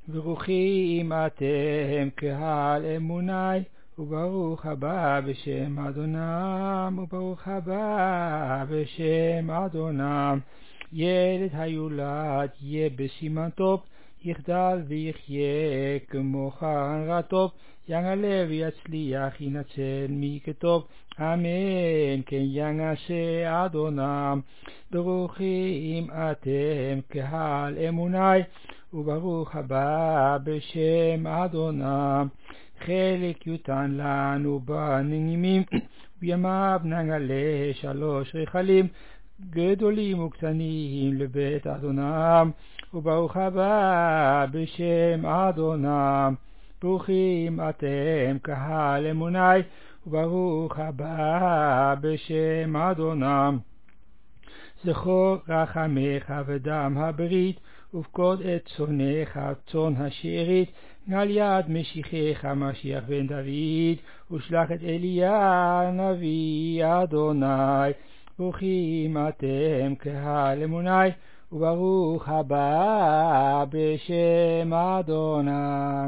ברוכים אתם קהל אמוני, וברוך הבא בשם אדונם, וברוך הבא בשם אדונם. ילד היולד יהיה בסימן טוב, יגדל ויחיה כמו חרן טוב, ינעלה ויצליח ינצל מכתוב, אמן כן ינעשה אדונם. ברוכים אתם קהל אמוני, וברוך הבא בשם אדונם. חלק יותן לנו בנעימים, בימיו נגלה 3 רחלים, גדולים וקטנים לבית אדונם, וברוך הבא בשם אדונם. ברוכים אתם קהל אמוני, וברוך הבא בשם אדונם. זכור רחמך ודם הברית, ופקוד את צונך צאן השארית, נעל יד משיחך משיח בן דוד, ושלח את אליה נביא אדוני. ברוכים אתם קהל אמוני, וברוך הבא בשם אדוני.